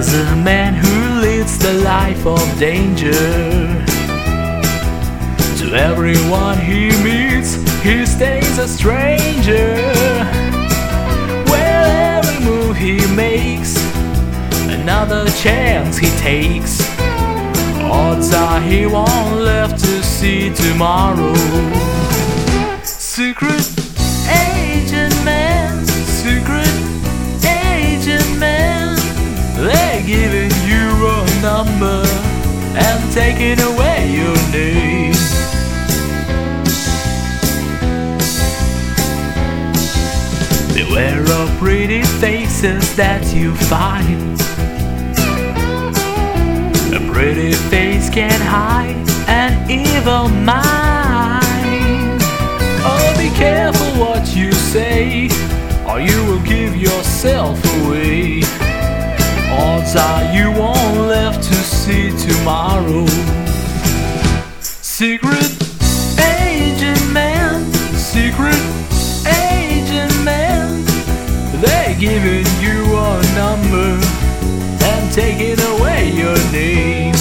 As a man who leads the life of danger, to everyone he meets, he stays a stranger. Where every move he makes, another chance he takes, odds are he won't live to see tomorrow. Secret agent man, secret agent man, they're giving you a number and taking away your name. Beware of pretty faces that you find. A pretty face can hide an evil mind. Oh, be careful what you say, or you will give yourself away. Odds are you won't live to see tomorrow. Secret agent man, secret agent man, they're giving you a number and taking away your name.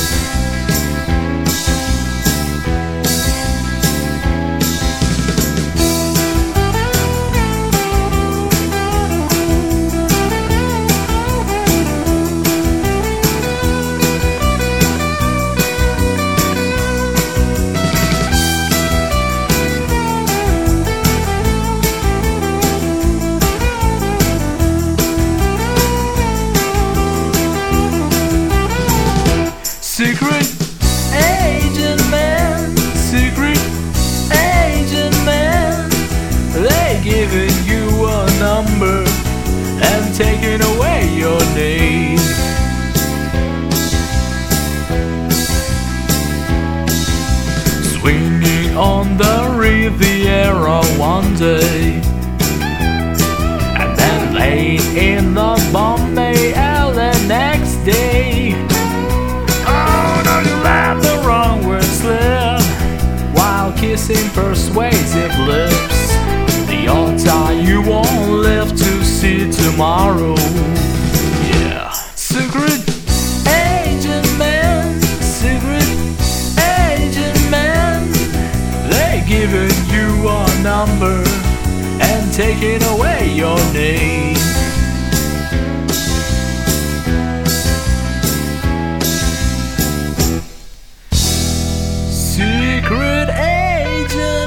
Secret agent man, secret agent man, they're giving you a number and taking away your name. Swinging on the Riviera one day, and then laying in the Bombay L the next day. Kissing persuasive lips, the odds are you won't live to see tomorrow. Yeah. Secret agent man, secret agent man, they're giving you a number and taking away your name. Secret agent